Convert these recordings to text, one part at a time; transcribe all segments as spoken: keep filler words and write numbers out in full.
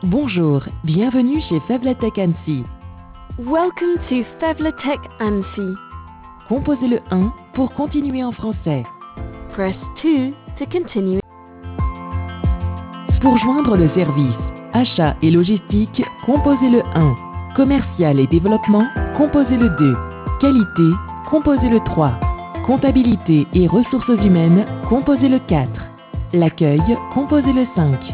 Bonjour, bienvenue chez Fevletech Annecy. Welcome to Fevletech Annecy. Composez le un pour continuer en français. Press two to continue. Pour joindre le service achat et logistique, composez le un. Commercial et développement, composez le deux. Qualité, composez le trois. Comptabilité et ressources humaines, composez le quatre. L'accueil, composez le cinq.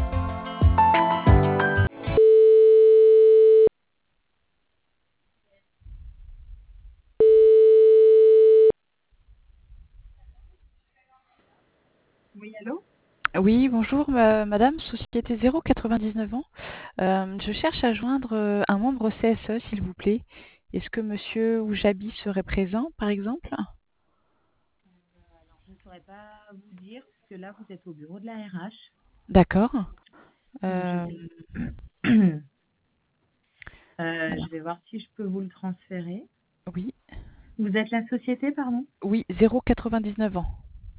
Oui, allô? Oui, bonjour ma- madame, société zéro quatre-vingt-dix-neuf ans. Euh, je cherche à joindre euh, un membre C S E, s'il vous plaît. Est-ce que monsieur Oujabi serait présent, par exemple? Je ne saurais pas vous dire, puisque là, vous êtes au bureau de la R H. D'accord. Donc, je Euh, vais, euh, alors, je vais voir si je peux vous le transférer. oui, Vous êtes la société, pardon? oui, zéro quatre-vingt-dix-neuf ans.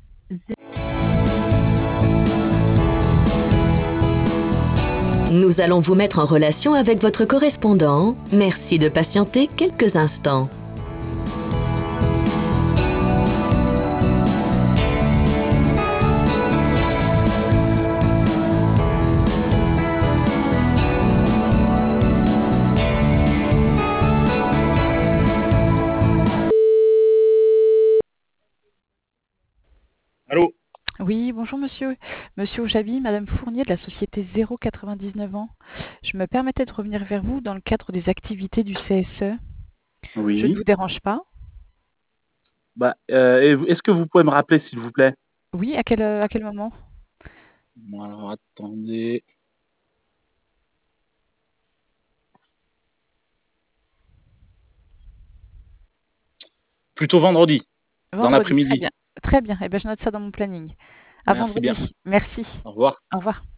Nous allons vous mettre en relation avec votre correspondant. Merci de patienter quelques instants. Allô? Oui, bonjour monsieur. Monsieur Oujabi, madame Fournier de la société zéro quatre-vingt-dix-neuf ans. Je me permettais de revenir vers vous dans le cadre des activités du C S E. Je ne Oui. vous dérange pas? Bah, euh, et vous- est-ce que vous pouvez me rappeler, s'il vous plaît? Oui, à quel, euh, à quel moment? Bon, alors, attendez. Plutôt vendredi, dans Vendredi, très l'après-midi. bien. Très bien. Eh ben, je note ça dans mon planning. À Merci bien. vendredi. Merci. Au revoir. Au revoir.